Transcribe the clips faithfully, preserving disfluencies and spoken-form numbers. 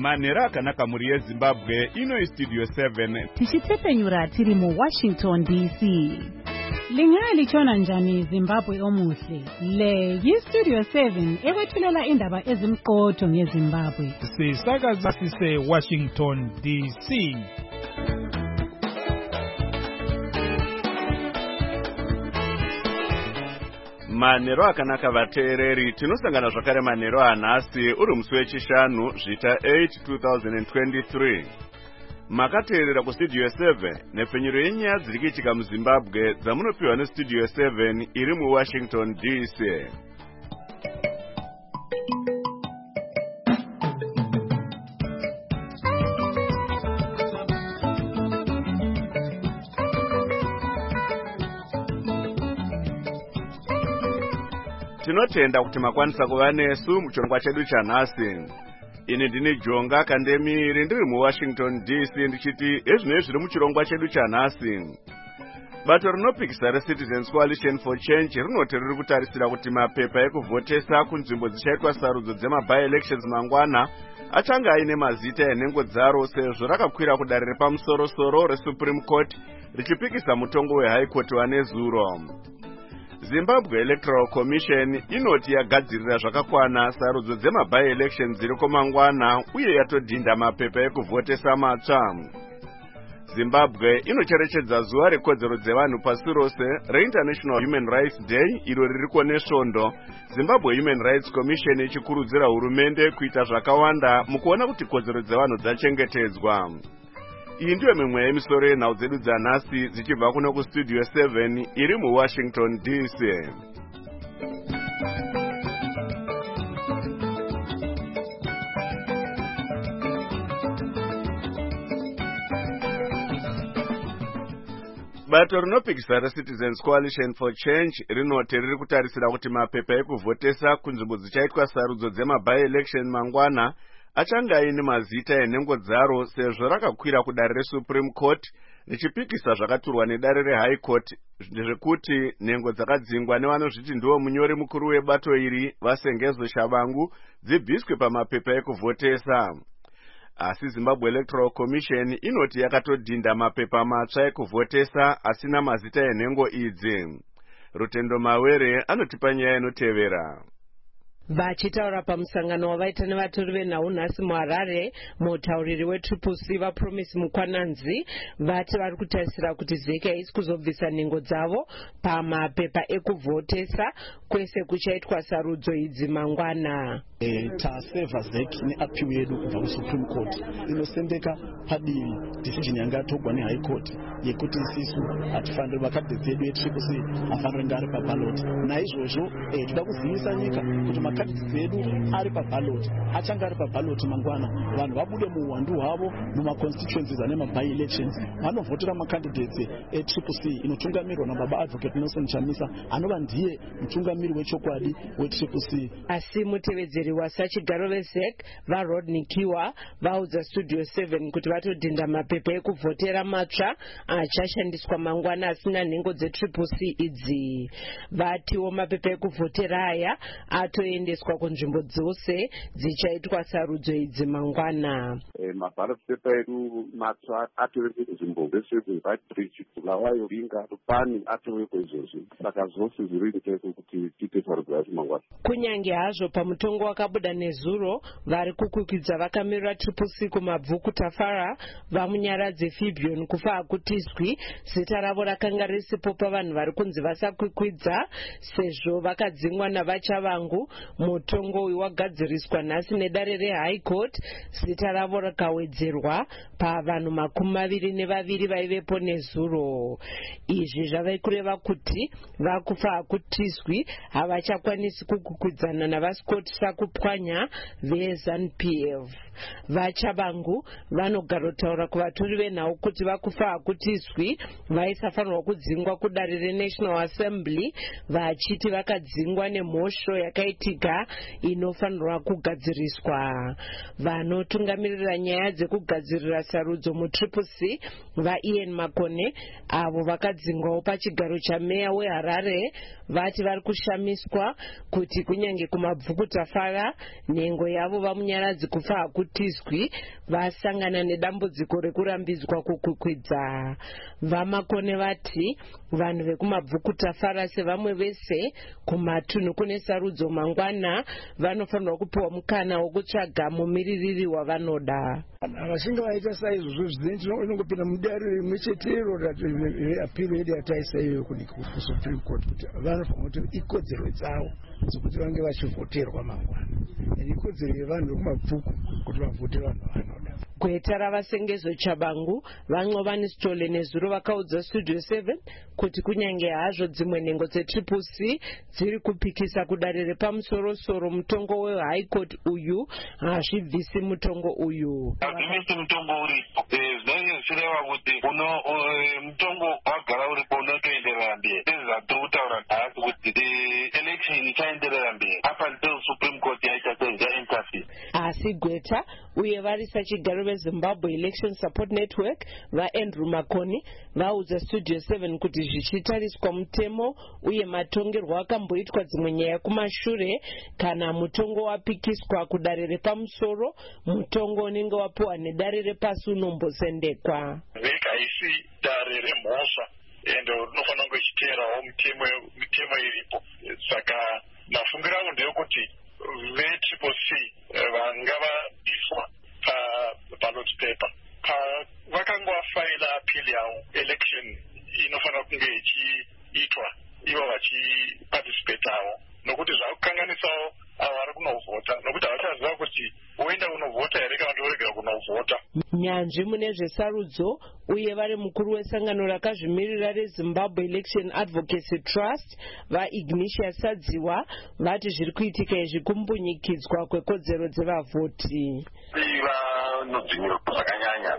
Manera akanaka muri yeZimbabwe ino Studio seven. Tichitepenyura tiri mu Washington D C. Lingali chona njani Zimbabwe omuhle. Le yi Studio seven ekwethulela indaba ezimqotho ngeZimbabwe. Sisakaza sise Washington D C. Manero akanaka vateereri tinosangana zvakare manero anhasi uri musi wechishanu zvita eight two thousand twenty-three. Makateerera kustudio seven nepfenyuro yenyaya dziri kuitika muZimbabwe dzamunopiwa nestudio seven iri muWashington D C. Tinotenda kuti makwanisa kuva nesu muchirongwa chedu chanhasi. Ini ndini Jonga Kandemiri ndiri muWashington D C ndichiti ezvinezvi zviri muchirongwa chedu chanhasi. Bato rinopikisa reCitizens Coalition for Change rinoti riri kutarisira kuti mapepa ekuvhotesa kunzvimbo dzichaitwa sarudzo dzema-by-elections mangwana achange aine mazita enhengo dzaro sezvo rakakwira kudare repamusoro-soro reSupreme Court richipikisa mutongo weHigh Court wanezuro. Zimbabwe Electoral Commission inoti yagadzirira zvakakwana sarudzo dzema-by-elections dziriko mangwana uye yatodhinda mapepa ekuvhotesa matsva. Zimbabwe inocherechedza zuva rekodzero dzevanhu pasi rose reInternational Human Rights Day iro ririko nesvondo. Zimbabwe Human Rights Commission ichikurudzira hurumende kuita zvakawanda mukuona kuti kodzero dzevanhu dzachengetedzwa. Iyi ndiyo mimwe yemisoro yenhau dzedu dzanhasi dzichibva kuno kustudio seven iri muWashington D C. Bato rinopikisa reCitizens Coalition for Change rinoti riri kutarisira kuti mapepa ekuvhotesa kunzvimbo dzichaitwa sarudzo dzema-by-election mangwana achange aine mazita enhengo dzaro sezvo rakakwira kudare reSupreme Court richipikisa zvakaturwa nedare reHigh Court zvekuti nhengo dzakadzingwa nevanozviti ndiwo munyori mukuru webato iri Vasengezo Shabangu dzibviswe pamapepa ekuvhotesa. Asi Zimbabwe Electoral Commission inoti yakatodhinda mapepa matsva ekuvhotesa asina mazita enhengo idzi. Rutendo Mawere anotipa nyaya inotevera. Vachitaura pamusangano wavaita nevatori venhau nhasi muHarare, mutauriri weTriple C vaPromise Mukwananzi vati vari kutarisira kuti Z K haisi kuzobvisa nhengo dzavo pamapepa ekuvhotesa kwese kuchaitwa sarudzo idzi mangwana. E, taseva Z K neapiu yedu kubva kuSupreme Court inosendeka padivi decision yanga yatogwa neHigh Court yekuti isisu hatifaniri makadhi dzedu eTriple C afanira kunge ari paballot. Naizvozvo e, toda kuzivisa nyika kuti makadhi dzedu ari paballot achange ari paballot mangwana. Vanhu vabude muuwandu hwavo mumaconstituencies ane ma-by-elections vanovhotera macandidates eTriple C inotungamirwa nababa Advocate Nelson Chamisa anova ndiye mutungamiri wechokwadi weTriple C. Asi mutevedzeri wasachigaro veZ K vaRodney Kiwa vaudza Studio seven kuti vatodhinda mapepa ekuvhotera matsva achashandiswa mangwana asina nhengo dzeTriple C idzi. Vatiwo mapepa ekuvhotera aya atoendeswa kunzvimbo dzose dzichaitwa sarudzo idzi mangwana. E, maballot paper edu matsva atorerwe kunzvimbo dzese dzeVaibridge, Bulawayo, Vinga, Rupani atorerwe izvozvo. Saka zvose zviri kuitwa kuti tiite sarudzo yacho mangwana. Kunyange hazvo pamutongo wakabuda nezuro vari kukwikidza vakamirira Triple C kumabvuku Tafara vamunyaradze Fibion kufa hakutizwi zita ravo rakanga risipo pavanhu vari kunzi vasakwikwidza sezvo vakadzingwa navachavangu. Mutongo uyu wagadziriswa nhasi nedare reHigh Court zita ravo rakawedzerwa pavanhu makumi maviri nevaviri vaivepo nezuro. Izvi zvave kureva kuti vakufa hakutizwi havachakwanisi kukwikwidza navaScott Sakupwanya veZANU P F. Vachabangu vanogarotaura kuvatori venhau kuti vakufa hakutizwi vaisafanirwa kudzingwa kudare reNational Assembly vachiti vakadzingwa nemhosho yakaitika inofanirwa kugadziriswa. Vanotungamirira nyaya dzekugadzirira sarudzo muTriple C vaIan Makone avo vakadzingwawo pachigaro chameya weHarare vati vari kushamiswa kuti kunyange kumabvuku Tafara nhengo yavo vamunyaradzi kufa kutizwi vasangana nedambudziko rekurambidzwa kukwikwidza. Vamakone vati vanhu vekumabvukutafara sevamwe vese kumatunhu kune sarudzo mangwana vanofanirwa kupiwa mukana wokutsvaga mumiririri wavanoda. Vachinge vaita saizvozvo zvinenge inongopinda mudare rimwe chetero reapiro yedu yataisa iyo kusupreme court kuti vanofanira kuti ikodzero dzavo dzokuti vange vachivhoterwa mangwana, ikodzero yevanhu vekumabvuku kuti vavhote vanhu vanoda. Gweta ravasengezo Chabangu vaNcobani Sithole nezuro vakaudza Studio seven kuti kunyange hazvo dzimwe nhengo dzetriple C dziri kupikisa kudare repamusorosoro mutongo weHigh Court uyu hazvibvisi mutongo uyu. Hazvibvisi mutongo uripo. Zvinenge zvichireva kuti uno mutongo wagara uripo unotoenderera mberi. Ndizvo kutaura nhasi kuti election ichaenderera mberi up until Supreme Court yaita sezvainterfere. Asi Gweta uye varisa chigaro veZimbabwe Election Support Network vaAndrew Makoni vaudza Studio seven kuti zvichitariswa mutemo uye matongerwo akamboitwa dzimwe nyaya kumashure kana mutongo wapikiswa kudare repamusoro mutongo unenge wapiwa nedare repasi unombosendekwa. Veka haisi dare remhosva ende unofanira kunge ichiteerawo mitemo iripo. Saka mafungiro angu ndeyekuti vetriple C vangavabviswa ballot paper vakanga vafaila appeal yavo. Election inofanira kunge ichiitwa ivo vachiparticipate avo nokuti zvakukanganisawo avo vari kunovhota nokuti havachaziva kuti woenda kunovhota here kana kuti woregera kunovhota. Nyanzvi mune zvesarudzo uye vari mukuru wesangano rakazvimirira reZimbabwe Election Advocacy Trust vaIgnatius Sadziwa vati zviri kuitika izvi kumbunyikidzwa kwekodzero dzevavhoti. Vanodzvinyirwa zvakanyanya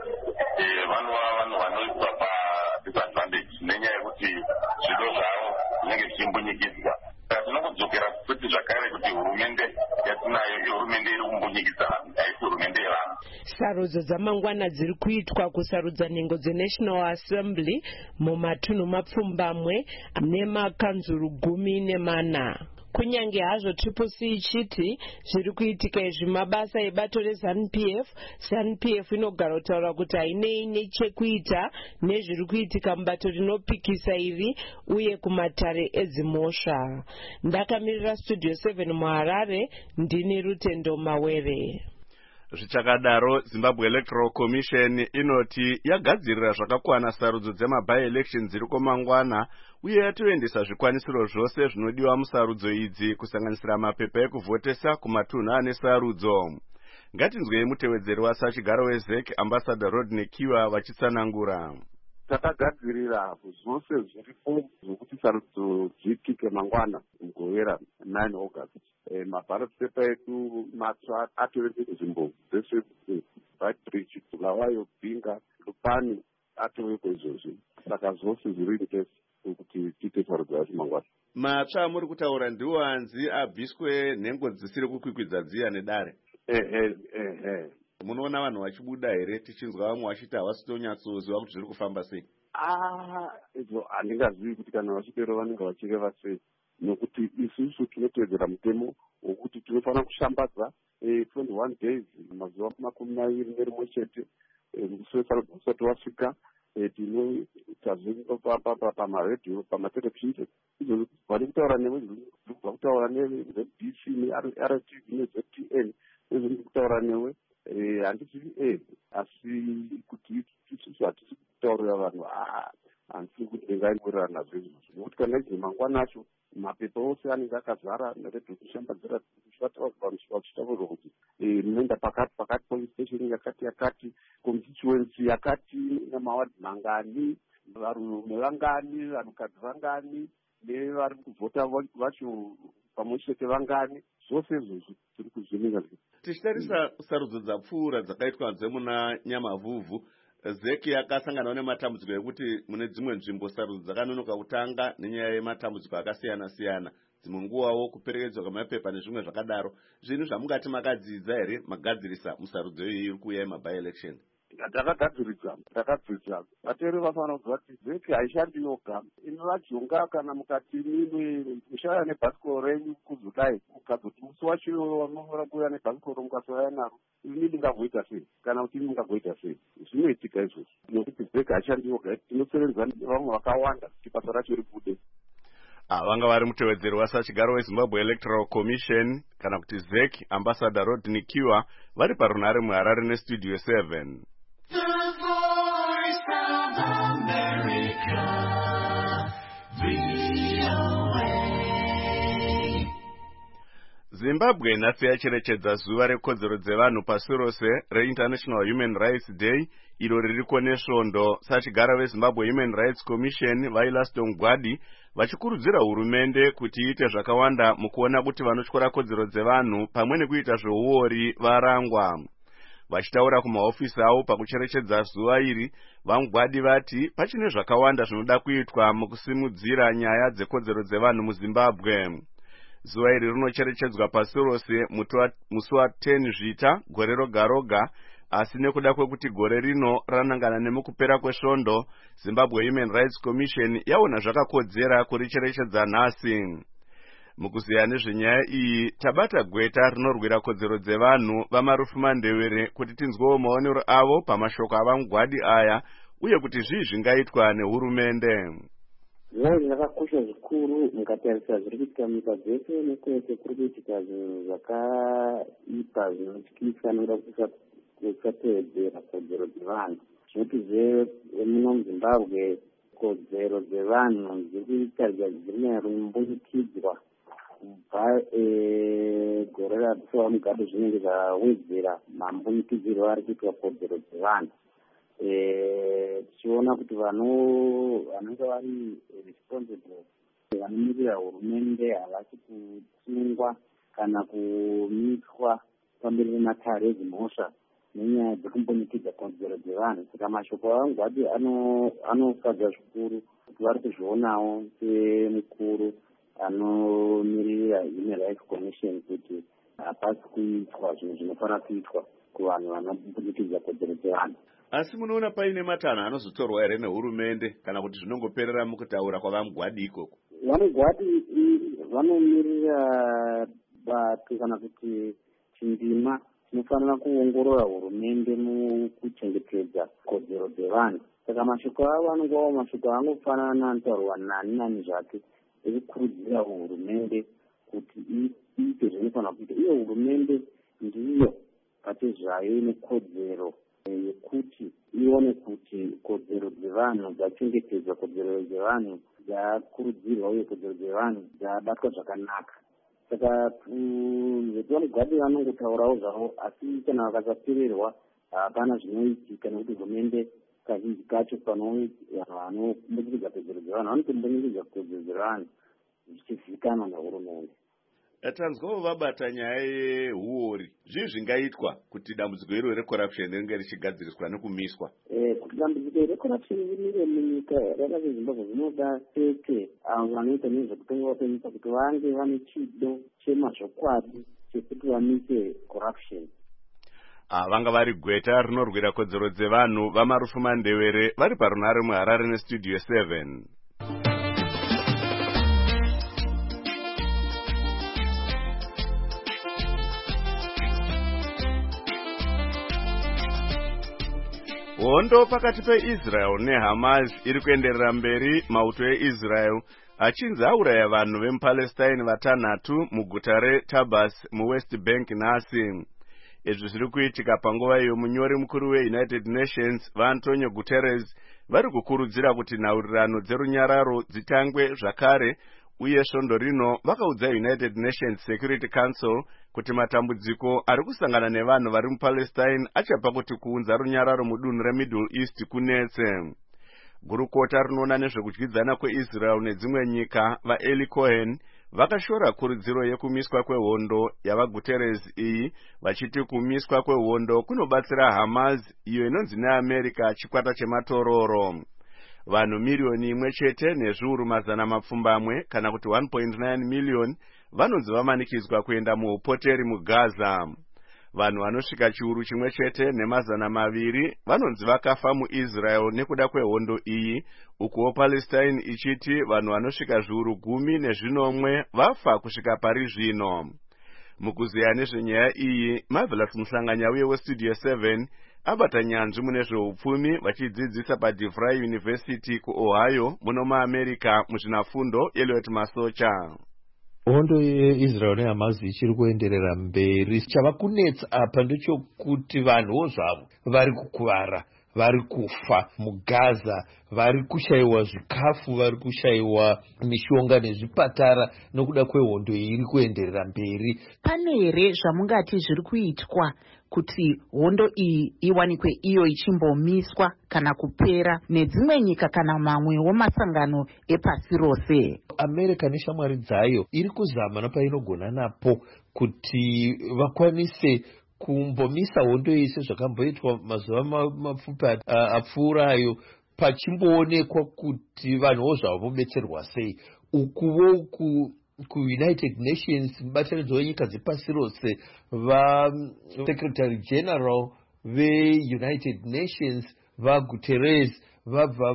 vanova vanhu vanoiswa padisadvantage nenyaya yekuti zvido zvavo zvinenge zvichimbunyikidzwa. Tinokudzokera kuti zvakare kuti hurumende yatinayo ihurumende iri kumbunyikidza vanhu, haisi hurumende yevanhu. Sarudzo dzamangwana dziri kuitwa kusarudza nhengo dzeNational Assembly mumatunhu mapfumbamwe nemakanzuru gumi nemana. Kunyange hazvo Triple C ichiti zviri kuitika izvi mabasa ebato reZANU P F, ZANU P F inogara kutaura kuti hainei nechekuita nezviri kuitika mubato rinopikisa iri uye kumatare edzimhosva. Ndakamirira Studio seven muHarare, ndini Rutendo Mawere. Zvichakadaro, Zimbabwe Electoral Commission inoti yagadzirira zvakakwana sarudzo dzema-by-election dziri komangwana uye yatoendesa zvikwanisiro zvose zvinodiwa musarudzo idzi kusanganisira mapepa ekuvhotesa kumatunhu ane sarudzo. Ngatinzwei mutevedzeri wasachigaro weZEC Ambassador Rodney Kiwa vachitsanangura. Takagadzirira zvose zviripo zvokuti sarudzo dziitike mangwana mugowera nine August. Maballot paper edu matsva atoende kuZimbabwe dzese Beitbridge, Bulawayo, Bhinga, Lupani atoveko izvozvo. Saka zvose zviri intesi kuti tiite sarudzo yacho mangwana. Matsva muri kutaura ndiwo anzi abviswe nhengo dzisiri kukwikwidza dziya nedare. Ehe ehe. Munoona vanhu vachibuda here tichinzwa vamwe vachiti havasi tonyatsoziva kuti zviri kufamba sei? Ah, izvo handingazivi kuti kana vachitero vanenge vachireva sei. Nokuti isusu tinotevedzera mutemo wokuti tinofanira kushambadza twenty-one days mazuva makumi maviri nerimwe chete mushure sarudzo usati wasvika. Tinoita pamaredhiyo pamaterevhizheni izvo vari kutaura newe zviri kutaura neZ D C neR T V neZ T N nezviri kutaura newe handizivi e asi kuti isusu hatisi kutaurira vanhu handisi kuti ndingaingurira nazvo izvozvo nokuti kana izvi mangwana acho mapepa ose anenge akazara neredhiyo kushambadzira vachitaurwa kuti munoenda pakati pakati police station yakati yakati constituency yakati namawadi mangani varume vangani vanhukadzi vangani nevari kuvhota vacho pamwe chete vangani zvose izvozvo tiri kuzvininga. Tichitarisa sarudzo dzapfuura dzakaitwa dzemuna Nyamavhuvhu, ZEC yakasanganawo nematambudziko ekuti mune dzimwe nzvimbo sarudzo dzakanonoka kutanga nenyaya yematambudziko akasiyana siyana, dzimwe nguvawo kuperekedzwa kwemapepa nezvimwe zvakadaro. Zvinhu zvamungati makadzidza here magadzirisa musarudzo iyi iri kuuya yema-by-election? ndakagadziridza ndakadzidza vateri vafanira kuziva kuti vheki haishandi yoga inovajonga kana mukati mimwe mushaya nebhasikoro renyu kuzodai ukazoti musi wacho vanonyora kuuya nebhasikoro mukasauya naro ini ndingavhoita sei kana kuti ini ndingavhoita sei zvinoitika izvozvo nokuti vheki haishandi yoga tinosevenza nevamwe vakawanda kuti basa racho ribude. vanga vari mutevedzeri wasachigaro wezimbabwe electoral commission kana kuti Z E C ambassador Rodney Kiwa vari parunare muHarare nestudio seven. Zimbabwe nhasi yacherechedza zuva rekodzero dzevanhu pasi rose reInternational Human Rights Day iro ririko nesvondo. Sachigara veZimbabwe Human Rights Commission Vailaston Gwadi vachikurudzira hurumende kuti iite zvakawanda mukuona kuti vanotyora kodzero dzevanhu pamwe nekuita zveuori varangwa. Vachitaura kumahofisi avo pakucherechedza zuva iri, vaMugwadi vati pachine zvakawanda zvinoda kuitwa mukusimudzira nyaya dzekodzero dzevanhu muZimbabwe. Zuva iri rinocherechedzwa pasi rose musi wa10 Zvita gore roga roga, asi nekuda kwekuti gore rino ranangana nemukupera kwesvondo, Zimbabwe Human Rights Commission yaona zvakakodzera kuricherechedza nhasi. Mukuziya nezvenyaya iyi, tabata gweta rinorwira kodzero dzevanhu vaMarufu Mandewere kuti tinzwewo maonero avo pamashoko avaMugwadi aya uye kuti zvii zvingaitwa nehurumende. Zvai zvakakosha zvikuru mukatarisa zviri kuitika munyika dzese nekwese kuri kuitika zvinhu zvakaipa zvinotyisa nokuda kusatevedzera kodzero dzevanhu. Zvinoti zvemuno muZimbabwe kodzero dzevanhu dziri kutarika dziri kumbunikidzwa kubva gore rapfuura Mugabe zvinenge zvawedzera mambunikidzirwo ari kuitwa kodzero dzevanhu. Tichiona kuti vanenge vari responsible vanomirira hurumende havasi kusungwa kana kumiswa pamberi pematare edzimhosva nenyaya dzekumbunikidza kodzero dzevanhu. Saka mashoko avaMugwadi anofadza zvikuru kuti vari kuzvionawo semukuru anomirira Human Rights Commission kuti hapasi kuitwa zvinhu zvinofanira kuitwa kuvanhu vanobudikidza kodzero dzevanhu. Asi munoona paine matanho anozotorwa here nehurumende kana kuti zvinongoperera mukutaura kwavaMugwadi ikoko? VaMugwadi vanomirira bato kana kuti chindima chinofanira kuongorora hurumende mukuchengetedza kodzero dzevanhu. Saka mashoko avo anongovawo mashoko angofanana anotaurwa nani nani zvake ekukurudzira hurumende kuti iite zvinofanira kuita. Iyo hurumende ndiyo pate zvayo nekodzero yekuti ione kuti kodzero dzevanhu dzachengetedzwa, kodzero dzevanhu dzakurudzirwa uye kodzero dzevanhu dzabatwa zvakanaka. Saka VaMugwadi vanongotaurawo zvavo, asi kana vakasapererwa hapana zvinoitika nekuti hurumende kazhinji kacho panouya vanhu vanombunyikidzwa kodzero dzevanhu vanotombunyikidzwa kodzero dzevanhu zvichizivikanwa nehurumende. Tanzwawo vabata nyaya yehuori. Zvii zvingaitwa kuti dambudziko iro recorruption ringe richigadziriswa nekumiswa? Eh, kuti dambudziko recorruption rimire munyika yakaita seZimbabwe zvinoda chete avo vanoita nezvekutonga kwenyika kuti vange vane chido chemazvokwadi chekuti vamise corruption. Vanga vari gweta rinorwira kodzero dzevanhu vaMarufu Mandewere vari parunare muHarare nestudio seven. Hondo pakati peIsrael neHamas iri kuenderera mberi, mauto eIsrael achinzi auraya vanhu vemuPalestine vatanhatu muguta reTabas muWest Bank nhasi. Izvi zviri kuitika panguva iyo munyori mukuru weUnited Nations vaAntonio Guterres vari kukurudzira kuti nhaurirano dzerunyararo dzitangwe zvakare, uye svondo rino vakaudza United Nations Security Council kuti matambudziko ari kusangana nevanhu vari muPalestine achapa kuti kuunza runyararo mudunhu reMiddle East kunetse. Gurukota rinoona nezvekudyidzana kweIsrael nedzimwe nyika vaEli Cohen vakashora kurudziro yekumiswa kwehondo yavaGuterres iyi, vachiti kumiswa kwehondo kunobatsira Hamas iyo inonzi neAmerica chikwata chematororo. Vanhu milioni imwe chete nezviuru mazana mapfumbamwe kana kuti one point nine million vanonzi vamanikidzwa kuenda muupoteri muGaza. vanhu vanosvika chiuru chimwe chete nemazana maviri vanonzi vakafa muIsrael nekuda kwehondo iyi, ukuwo Palestine ichiti vanhu vanosvika zviuru gumi nezvinomwe vafa kusvika pari zvino. Mukuziya nezvenyaya iyi, Marvelous Muhlanganya uye weStudio seven abata nyanzvi mune zveupfumi vachidzidzisa paDeVry University kuOhio muno muAmerica muzvinafundo Elliot Masocha. Hondo yeIsrael neHamas ichiri kuenderera mberi. Chava kunetsa apa ndechokuti vanhuwo zvavo vari kukuvara, vari kufa muGaza, vari kushayiwa zvikafu, vari kushayiwa mishonga nezvipatara nokuda kwehondo iri kuenderera mberi. Pane here zvamungati zviri kuitwa kuti hondo iyi iwanikwe iyo ichimbomiswa kana kupera nedzimwe nyika kana mamwewo masangano epasi rose? America neshamwari dzayo iri kuzama napainogona napo kuti vakwanise kumbomisa hondo iyi sezvakamboitwa mazuva mapfupi apfuurayo, pachimboonekwa kuti vanhuwo zvavo vobetserwa sei. Ukuwo ku kuUnited Nations, mubatanidzo wenyika dzepasi rose, vaSecretary General veUnited Nations vaGuterres vabva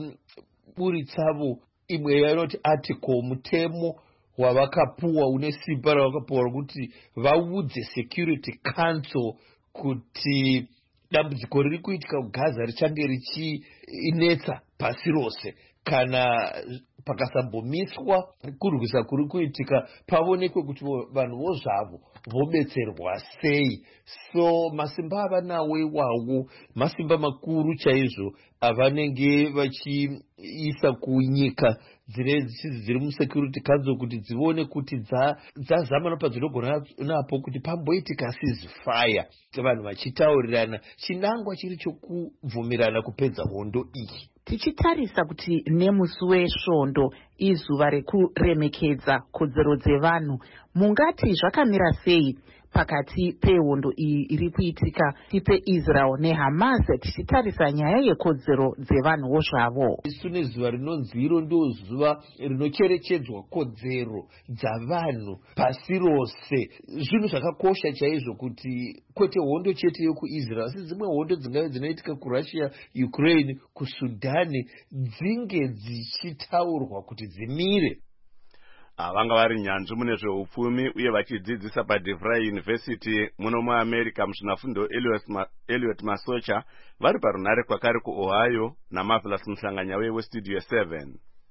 vaburitsavo imwe yanoti article, mutemo wavakapuwa une simba ravakapuwa rokuti vaudze Security Council kuti dambudziko riri kuitika kuGaza richange richinetsa pasi rose kana pakasambomiswa kurwisa kuri kuitika paonekwe kuti vanhuwo zvavo vobetserwa sei. So masimba avanawo iwawo masimba makuru chaizvo avanenge vachiisa kunyika dzine dziri muSecurity Council kuti dzione kuti dzazama napadzinogona napo kuti pamboitika ceasefire, vanhu vachitaurirana chinangwa chiri chokubvumirana kupedza hondo iyi. Tichitarisa kuti nemusi wesvondo izuva rekuremekedza kodzero dzevanhu, mungati zvakamira sei pakati pehondo iyi iri kuitika peIsrael neHamas tichitarisa nyaya yekodzero dzevanhuwo zvavo? Isu nezuva rinonzi iro ndo zuva rinocherechedzwa kodzero dzavanhu pasi rose. Zvinhu zvakakosha chaizvo kuti kwete hondo chete yokuIsrael asi dzimwe hondo dzingave dzinoitika kuRussia, Ukraine, kuSudani dzinge dzichitaurwa kuti dzimire. Vanga vari nyanzvi mune zveupfumi uye vachidzidzisa paDeVry University muno muAmerica muzvinafundo Elliot Masocha vari parunhare kwakare kuOhio naMarvelous Muhlanganya weStudio seven.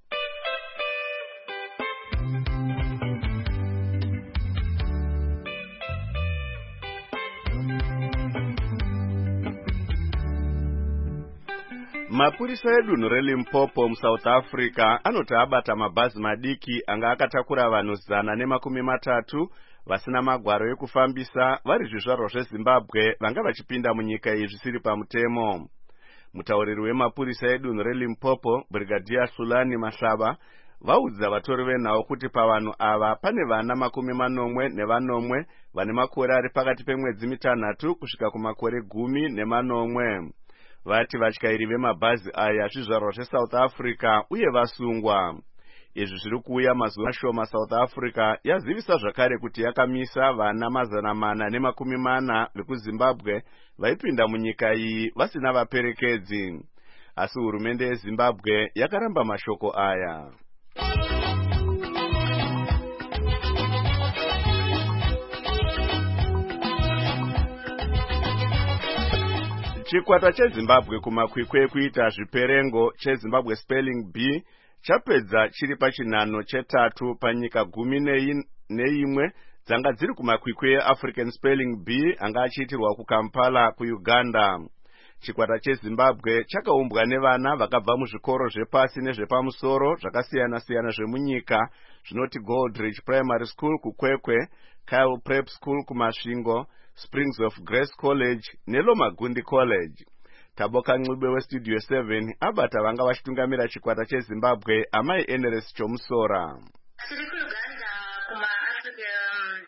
Mapurisa edunhu reLimpopo muSouth Africa anoti abata mabhazi madiki anga akatakura vanhu zana nemakumi matatu vasina magwaro ekufambisa vari zvizvarwa zveZimbabwe vanga vachipinda munyika iyi zvisiri pamutemo. Mutauriri wemapurisa edunhu reLimpopo, Brigadier Sulani Mahlava, vaudza vatori venhau kuti pavanhu ava pane vana makumi manomwe nevanomwe vane makore ari pakati pemwedzi mitanhatu kusvika kumakore gumi nemanomwe. Vati vatyairi vemabhazi aya zvizvarwa zveSouth Africa uye vasungwa. Izvi zviri kuuya mazuva mashoma South Africa yazivisa zvakare kuti yakamisa vana mazana mana nemakumi mana vekuZimbabwe vaipinda munyika iyi vasina vaperekedzi. Asi hurumende yeZimbabwe yakaramba mashoko aya. Chikwata cheZimbabwe kumakwikwi ekuita zviperengo cheZimbabwe Spelling Bee chapedza chiri pachinhano chetatu panyika gumi neimwe dzanga dziri kumakwikwi eAfrican Spelling Bee anga achiitirwa kuKampala kuUganda. Chikwata cheZimbabwe chakaumbwa nevana vakabva muzvikoro zvepasi nezvepamusoro zvakasiyana siyana zvemunyika zvinoti Goldridge Primary School kuKwekwe, Kyle Prep School kuMasvingo, Springs of Grace College neLomagundi College. Taboka Ncube weStudio seven abata vanga vachitungamira chikwata cheZimbabwe amai Eneres Chomusora. Tiri kuUganda kuma African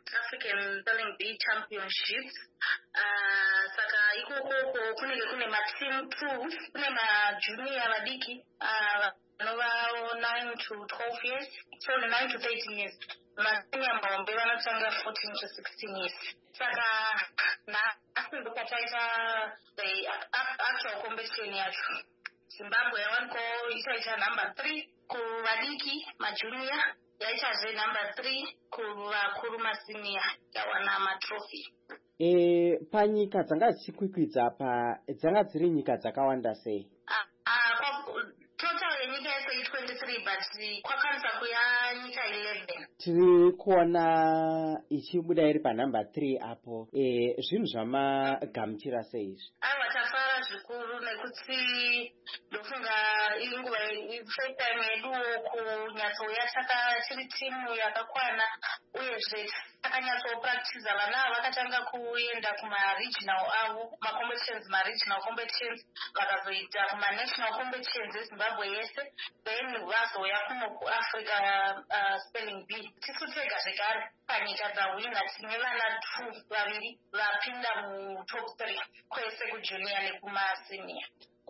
African Spelling Bee Championships. Uh, saka ikoko kunenge kune ma-team two, kune ma-junior vadiki, uh, vanova nine to twelve years, sorry, nine to thirteen years. Ma-senior maombe vanotanga fourteen to sixteen years. Saka nhasi ndokataita the actual competition yacho. Zimbabwe yawaniko itaita number three kuvadiki majunior, yaitazve number three kuvakuru masenior, yawana matrophy. E, panyika dzanga dzichikwikwidza apa dzanga dziri nyika dzakawanda sei? Ah, ah, total yenyika yese i twenty-three but kwakwanisa kuya nyika eleven. Tiri kuona ichibuda iri panumber three apo. E, zvinhu zvamagamuchira sei izvi? Aiwa, tafara zvikuru nekuti ndofunga iri nguva first time yeduwo kunyatsouya tiri timu yakakwana, uyezve takanyatsopractiza vana vakatanga kuenda kuma-regional avo, ma-competitions, ma-regional competitions, vakazoita kuma-national competitions eZimbabwe yese, then vazoya kuno kuAfrica uh, Spelling Bee. Tisu tega zvekare panyika dzawina tine vana two vaviri vapinda mu-top three kwese kujunior nekumasenior.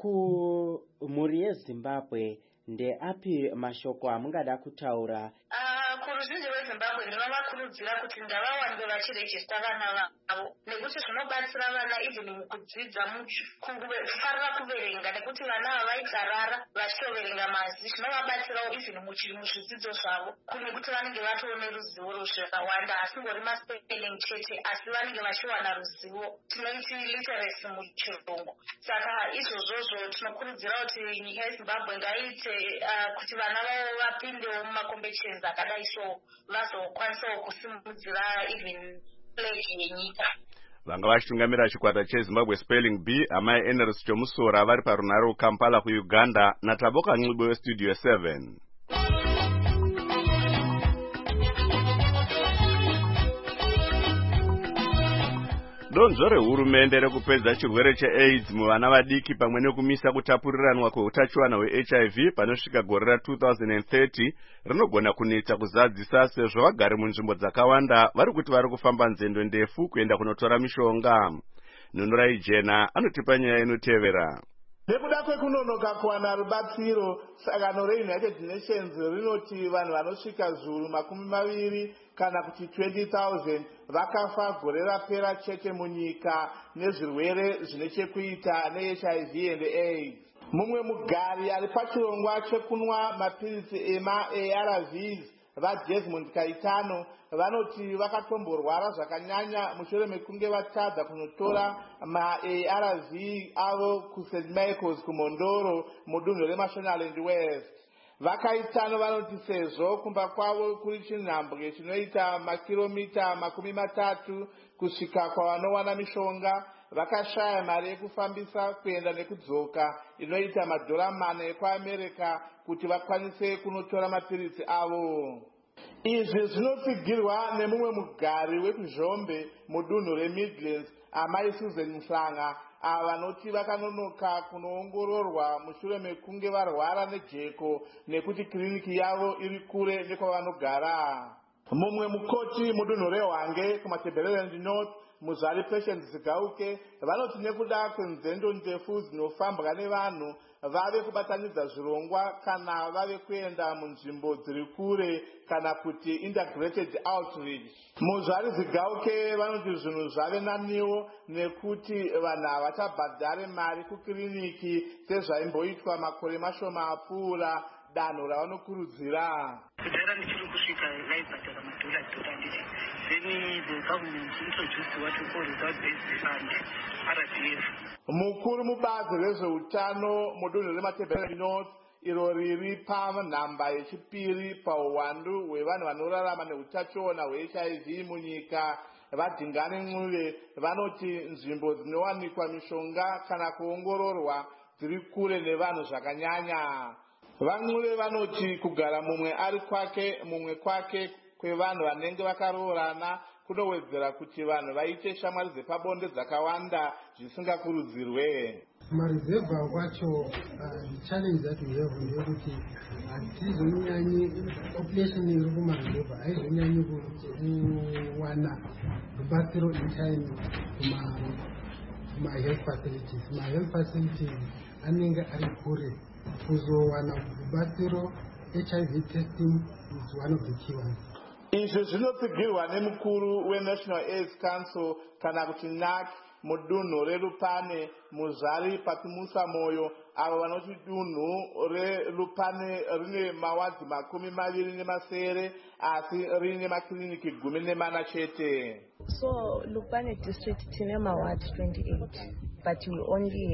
Kumhuri yeZimbabwe ndeapi mashoko amungada kutaura? Uh, kuruzhinji rweZimbabwe ndinovakurudzira kuti ngavawanze vachirejista vana vavo, nekuti zvinobatsira vana even mukudzidza kufarira kuverenga, nekuti vana ava vaigarara vachitoverenga mazi, zvinovabatsirawo even muzvidzidzo zvavo, kunekuti vanenge vatoone ruzivo rwezvakawanda, asingori maspelling chete, asi vanenge vachiwana ruzivo, tinoiti literacy muchirungu. Saka izvozvozvo tinokurudzira kuti nyika yeZimbabwe ngaiite uh, kuti vana vavo vapindewo mumacompetitions akadai so vazokwanisawo kusimudzira even flag yenyika. Vanga vachitungamira chikwata cheZimbabwe Spelling Bee amai Eneris Chomusora vari parunhare Kampala kuUganda naTaboka Ncube weStudio seven. Donzvo rehurumende rekupedza chirwere cheAIDS muvana vadiki pamwe nekumisa kutapuriranwa kweutachiwana hweH I V panosvika gore ra two thousand thirty rinogona kunetsa kuzadzisa, sezvo vagari munzvimbo dzakawanda vari kuti vari kufamba nzendo ndefu kuenda kunotora mishonga. Nunurai Jena anotipa nyaya inotevera. Nekuda kwekunonoka kuwana rubatsiro, sangano reUnited Nations rinoti vanhu vanosvika zviuru makumi maviri kana kuti twenty thousand vakafa gore rapera chete munyika nezvirwere zvine chekuita neH I V and AIDS. Mumwe mugari ari pachirongwa chekunwa mapirisi ema-A R Vs vaDesmond Kaitano vanoti vakatomborwara zvakanyanya mushure mekunge vatadza kunotora ma-A R V avo kuSt Michael's kuMondoro mudunhu reMashonaland West. Vakaitano vanoti sezvo kumba kwavo kuri chinhambwe chinoita makiromita makumi matatu kusvika kwavanowana mishonga, vakashaya mari yekufambisa kuenda nekudzoka inoita madhora mana ekuAmerica kuti vakwanise kunotora mapirisi avo. Izvi zvinotsigirwa nemumwe mugari wekuzhombe mudunhu reMidlands amai Susan Mhlanga, ava vanoti vakanonoka kunoongororwa mushure mekunge varwara nejeko nekuti kiriniki yavo iri kure nekwavanogara. Mumwe mukoti mudunhu reHwange kumaTebeleland North Muzvari Patience Zigauke vanoti nekuda kwenzendo ndefu dzinofambwa nevanhu vave kubatanidza zvirongwa kana vave kuenda munzvimbo dziri kure kana kuti integrated outreach. Muzvari Zigauke vanoti zvinhu zvave naniwo nekuti vanhu havachabhadhare mari kukiriniki sezvaimboitwa makore mashoma apfuura, danho ravanokurudzira. Kudhara ndichiri kusvika vaibhadhara madhora dhora ndichi. Then the government introduced what we call result-based fund, R D F. Mukuru mubazi rezveutano mudunhu reMatebeleland North, iro riri panhamba yechipiri pauwandu hwevanhu vanorarama neutachiona hweH I V munyika, vaDingane Ncube vanoti nzvimbo dzinowanikwa mishonga kana kuongororwa dziri kure nevanhu zvakanyanya. VaNcube vanoti kugara mumwe ari kwake mumwe kwake kwevanhu vanenge vakaroorana kunowedzera kuti vanhu vaite shamwari dzepabonde dzakawanda zvisingakurudzirwe. Marizevha kwacho challenge that we have ndeyekuti hatizonyanyi population iri kumarizevha haizonyanyi kuzowana rubatsiro in time kuma-health facilities. Ma-health facilities anenge ari kure kuzowana rubatsiro. H I V testing is one of the key ones. Izvi zvinopigirwa nemukuru weNational AIDS Council kana kuti N A C mudunhu reRupane Muzvari Patimusa Moyo, avo vanoti dunhu reRupane rine mawadhi makumi maviri nemasere asi rine makiriniki gumi nemana chete. So Lupane district tine maward twenty-eight, but we only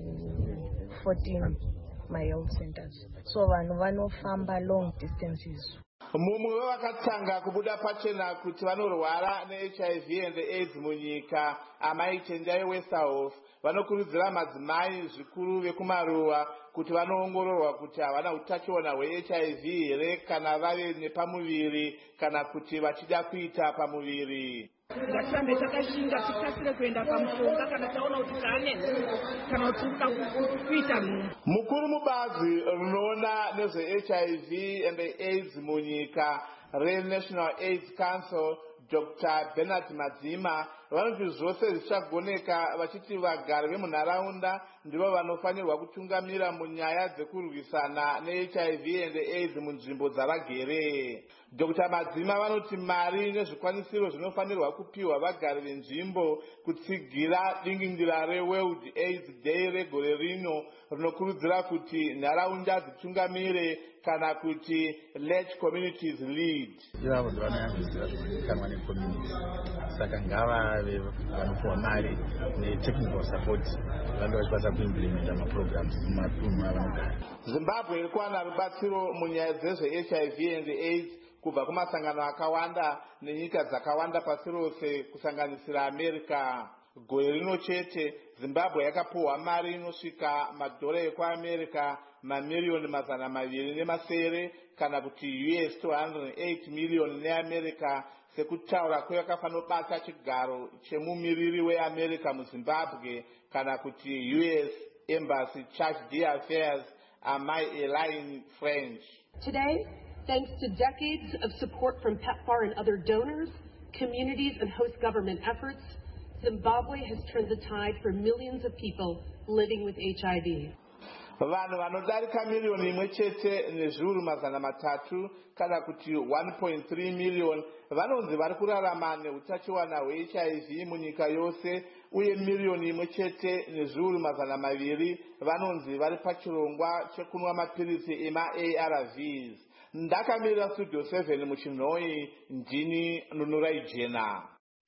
have fourteen my health centers. So vanhu vanofamba long distances. Mumwe wevakatanga kubuda pachena kuti vanorwara ne-H I V and AIDS munyika, amai Chenjai Westerhoff, vanokurudzira madzimai zvikuru vekumaruwa kuti vanoongororwa kuti havana utachiona hwe-H I V here kana vave nepamuviri kana kuti vachida kuita pamuviri. Ngatirambe takashinga tikasire kuenda pamushonga kana taona kuti taanenzi kana kuti uda kuita munhu. Mukuru mubazi rinoona nezve-H I V and AIDS munyika reNational AIDS Council Doctor Bernard Madzima vanoti zvose zvichagoneka vachiti vagari vemunharaunda ndivo vanofanirwa kutungamira munyaya dzekurwisana ne-H I V and AIDS munzvimbo dzavagere. Doctor Madzima vanoti mari nezvikwanisiro zvinofanirwa kupiwa vagari venzvimbo kutsigira dingindira reWorld AIDS Day regore rino rinokurudzira kuti nharaunda dzitungamire kana kuti let communities lead. Ivavo ndivanoyambisira zvinodikanwa necommunity, saka ngavave vanopiwa mari netechnical support vange vachikwanisa kuimplementa maprograms mumatunhu avanogara. Zimbabwe iri kuwana rubatsiro munyaya dzezve-H I V and AIDS kubva kumasangano akawanda nenyika dzakawanda pasi rose kusanganisira America. Gore rino chete Zimbabwe yakapuhwa mari inosvika madhora ekuAmerica mamiliyoni mazana maviri nemasere kana kuti U S two hundred eight million neAmerica sekutaura kweyakafanobata chigaro chemumiriri weAmerica muZimbabwe kana kuti U S Embassy Charge d'Affaires amai Elaine French. Today, thanks to decades of support from PEPFAR and other donors, communities and host government efforts, Zimbabwe has turned the tide for millions of people living with H I V. Vanhu vanodarika miliyoni imwe chete nezviuru mazana matatu kana kuti one point three million vanonzi vari kurarama neutachiwana hwe-H I V munyika yose, uye miliyoni imwe chete nezviuru mazana maviri vanonzi vari pachirongwa chekunwa mapirisi ema-A R Vs. Ndakamirira Studio seven muchinhoi, ndini Nunurai Jena.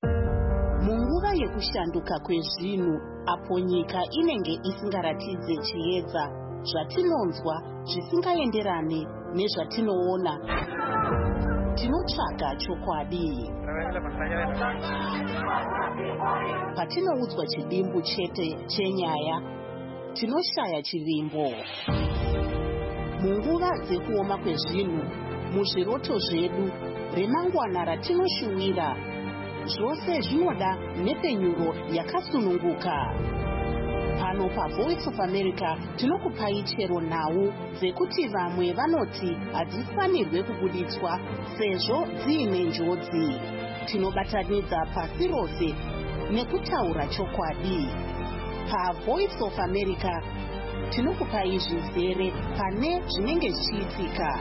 Munguva yekushanduka kwezvinhu apo nyika inenge isingaratidze chiedza, zvatinonzwa zvisingaenderane nezvatinoona, tinotsvaga chokwadi. Patinoudzwa chidimbu chete chenyaya, tinoshaya chivimbo. Munguva dzekuoma kwezvinhu, muzviroto zvedu, remangwana ratinoshuwira, zvose zvinoda nepenyuro yakasununguka. Pano paVoice of America tinokupai chero nhau dzekuti vamwe vanoti hadzifanirwe kubuditswa sezvo dziine njodzi. Tinobatanidza pasi rose nekutaura chokwadi. PaVoice of America tinokupai zvizere pane zvinenge zvichiitika.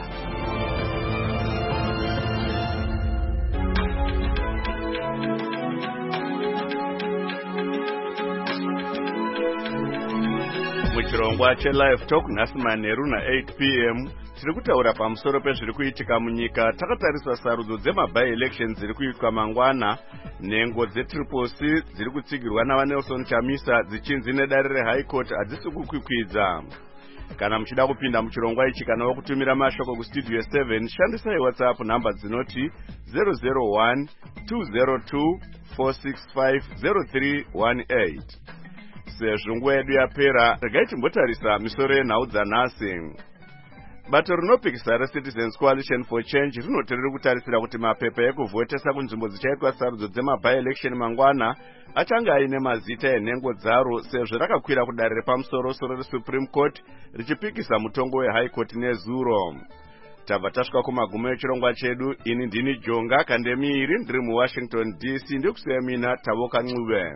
Muchirongwa che-Live Talk nhasi manheru na-eight p m tiri kutaura pamusoro pezviri kuitika munyika, takatarisa sarudzo dzema-by-elections dziri kuitwa mangwana, nhengo dze-Triple C dziri kutsigirwa navaNelson Chamisa dzichinzi nedare reHigh Court hadzisi kukwikwidza. Kana muchida kupinda muchirongwa ichi kana wakutumira mashoko kustudio seven, shandisai WhatsApp namba dzinoti zero zero one two zero two four six five zero three one eight. Sezvo nguva yedu yapera, regai timbotarisa misoro yenhau dzanhasi. Bato rinopikisa reCitizens Coalition for Change rinoti riri kutarisira kuti mapepa ekuvhotesa kunzvimbo dzichaitwa sarudzo dzema-by-election mangwana achange aine mazita enhengo dzaro, sezvo rakakwira kudare repamusoro-soro reSupreme Court richipikisa mutongo weHigh Court nezuro. tabva tasvika kumagumo echirongwa chedu. Ini ndini Jonga Kandemiri ndiri muWashington D C ndikusiya mina Tavoka Ncube.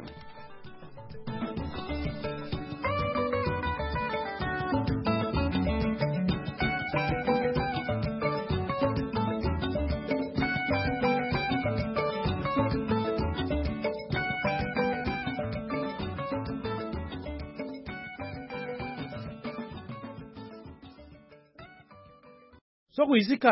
Sokuyisika